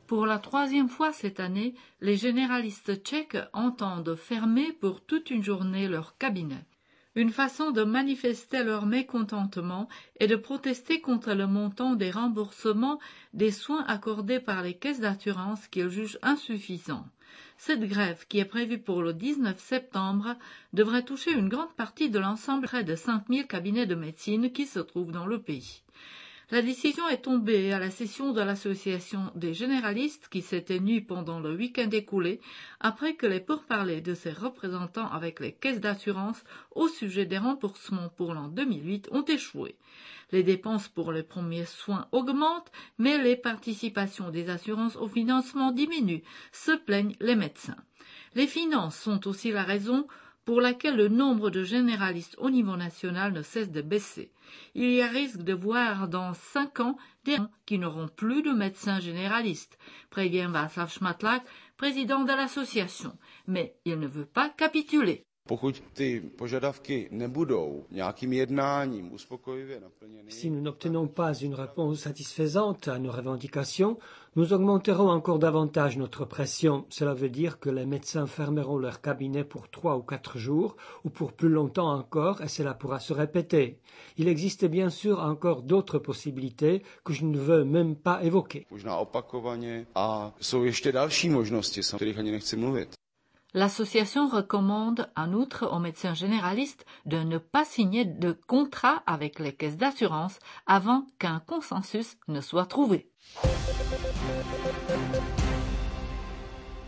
Pour la troisième fois cette année, les généralistes tchèques entendent fermer pour toute une journée leur cabinet. Une façon de manifester leur mécontentement et de protester contre le montant des remboursements des soins accordés par les caisses d'assurance qu'ils jugent insuffisants. Cette grève, qui est prévue pour le 19 septembre, devrait toucher une grande partie de l'ensemble près de 5000 cabinets de médecine qui se trouvent dans le pays. La décision est tombée à la session de l'association des généralistes qui s'est tenue pendant le week-end écoulé après que les pourparlers de ses représentants avec les caisses d'assurance au sujet des remboursements pour l'an 2008 ont échoué. Les dépenses pour les premiers soins augmentent, mais les participations des assurances au financement diminuent, se plaignent les médecins. Les finances sont aussi la raison pour laquelle le nombre de généralistes au niveau national ne cesse de baisser. Il y a risque de voir dans 5 ans des gens qui n'auront plus de médecins généralistes, prévient Václav Šmatlák, président de l'association, mais il ne veut pas capituler. Si nous n'obtenons pas une réponse satisfaisante à nos revendications, nous augmenterons encore davantage notre pression. Cela veut dire que les médecins fermeront leur cabinet pour 3 ou 4 jours, ou pour plus longtemps encore, et cela pourra se répéter. Il existe bien sûr encore d'autres possibilités que je ne veux même pas évoquer. L'association recommande en outre aux médecins généralistes de ne pas signer de contrat avec les caisses d'assurance avant qu'un consensus ne soit trouvé.